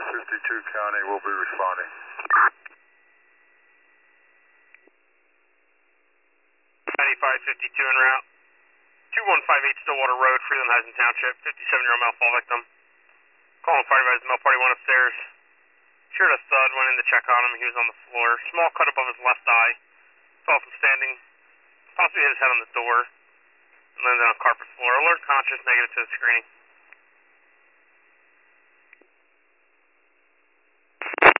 5552 County will be responding. 9552 en route. 2158 Stillwater Road, Freeland-Heisen Township, 57-year-old male fall victim. Calling fire advised, male party went upstairs. Shared a thud, went in to check on him. He was on the floor. Small cut above his left eye. Saw him standing, possibly hit his head on the door, and landed on carpet floor. Alert conscious, negative to the screening.